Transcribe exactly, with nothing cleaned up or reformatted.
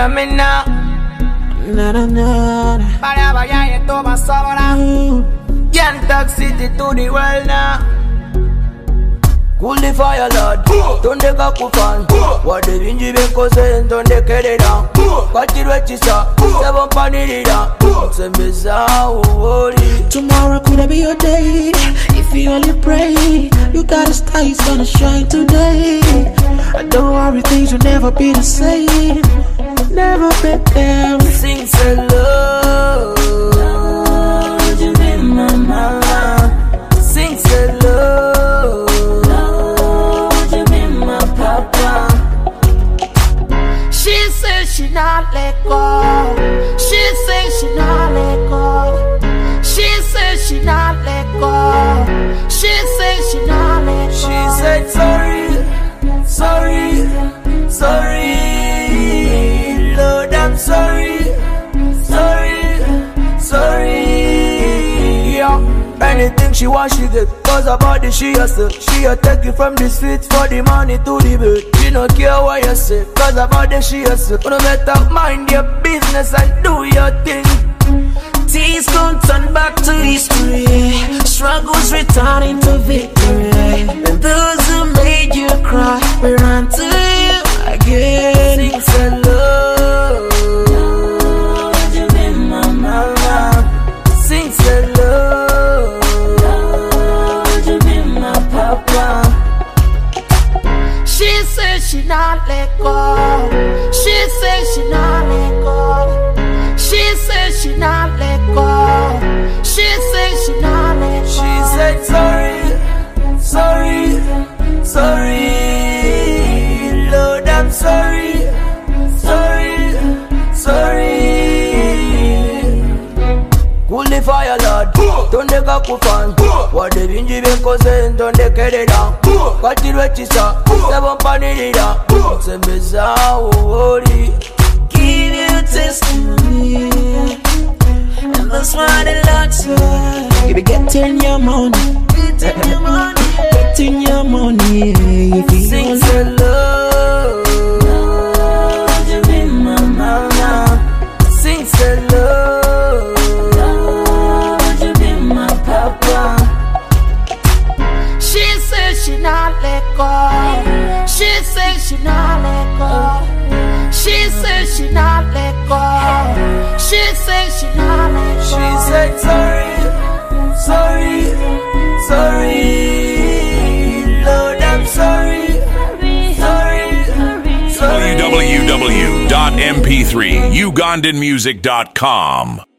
hear me now. Na na na. Bada bada ye to basabara. Young Talk City to the world now. Cool the fire, Lord. Don't take a coupon. What the wind you been causing, don't take it down. What you what you saw, seven panini down. Send me some holy. Tomorrow could be your day. If you only pray, you got a star, it's gonna shine today. Don't worry, things will never be the same. Never be there. Sing so low. Lord, you be my mama. Sing so low. She says she not let go. She says she not let go. She says she not let go. She says she not let go. She said sorry, sorry, sorry. Lord, I'm sorry, sorry, sorry. Yeah. Anything she want, she get. Cause her body, she a say. She a take it from the streets for the money to the bed. She no care what you say. Cause her body, she a say. You no better mind your business and do your thing. Tears gon' turn back to history. Struggles returning to victory. And those who made you cry, we run to you again. Sing so low. Lord, you be my mama. Sing so low. She says she not let go. She says she not let go. She says she not let go. She says she not let go. She said sorry, sorry, sorry. Lord, I'm sorry, sorry, sorry. Cool the fire, Lord. Don't take a coupon. What the wind you been causing, don't take it down. What you what you saw, seven panini down. Send me some holy. Give you testimony, and that's why the Lord said, you be getting your money, getting your money, getting your money. If you sing so low, Lord, you be my mama. Sing so low. She not let go. She says she not let go. She says she not let go. She says she not let go. She said sorry, sorry, sorry. Lord, I'm sorry, sorry, sorry. w w w dot m p three ugandan music dot com